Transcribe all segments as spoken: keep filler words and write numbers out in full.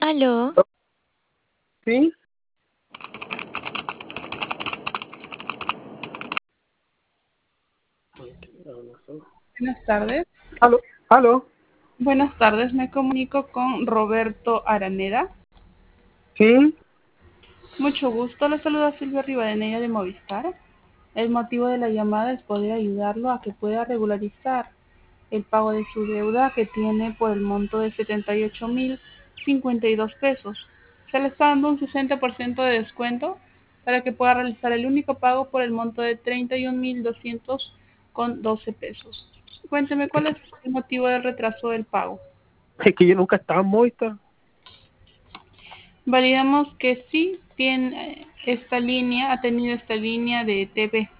Aló, ¿Sí? Buenas tardes. ¿Aló? ¿Aló? Buenas tardes, me comunico con Roberto Araneda. ¿Sí? Mucho gusto, le saluda Silvia Rivadeneira de Movistar. El motivo de la llamada es poder ayudarlo a que pueda regularizar el pago de su deuda que tiene por el monto de setenta y ocho mil cincuenta y dos pesos. Se le está dando un sesenta por ciento de descuento para que pueda realizar el único pago por el monto de treinta y un mil doscientos con doce pesos. Cuénteme cuál es el motivo del retraso del pago. Es que yo nunca estaba en Movistar. Validamos que sí tiene esta línea, ha tenido esta línea de T V,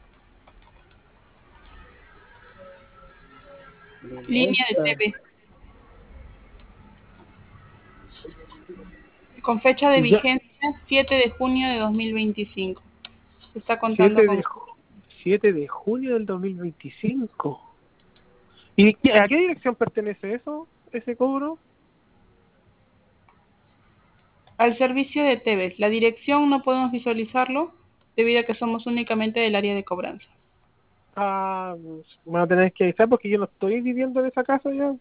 De línea de Movistar. T V, con fecha de Ya, vigencia siete de junio de dos mil veinticinco. Está contando siete con... de, ju- siete de junio del dos mil veinticinco. ¿Y qué- a qué dirección pertenece eso, ese cobro? Al servicio de T V. La dirección no podemos visualizarlo debido a que somos únicamente del área de cobranza. Ah, pues, me van a tener que avisar porque yo no estoy viviendo en esa casa ya.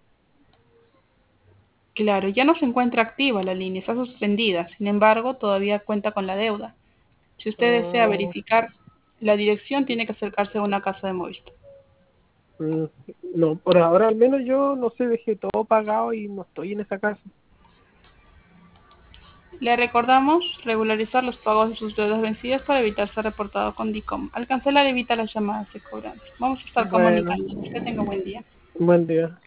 Claro, ya no se encuentra activa la línea, está suspendida. Sin embargo, todavía cuenta con la deuda. Si usted desea Ah, verificar la dirección, tiene que acercarse a una casa de Movistar. mm, no, por ahora al menos yo no sé, dejé todo pagado y no estoy en esa casa. Le recordamos regularizar los pagos de sus deudas vencidas para evitar ser reportado con DICOM. Al cancelar evita las llamadas de cobranza. Vamos a estar Bueno, comunicando. Que tenga buen día. buen día.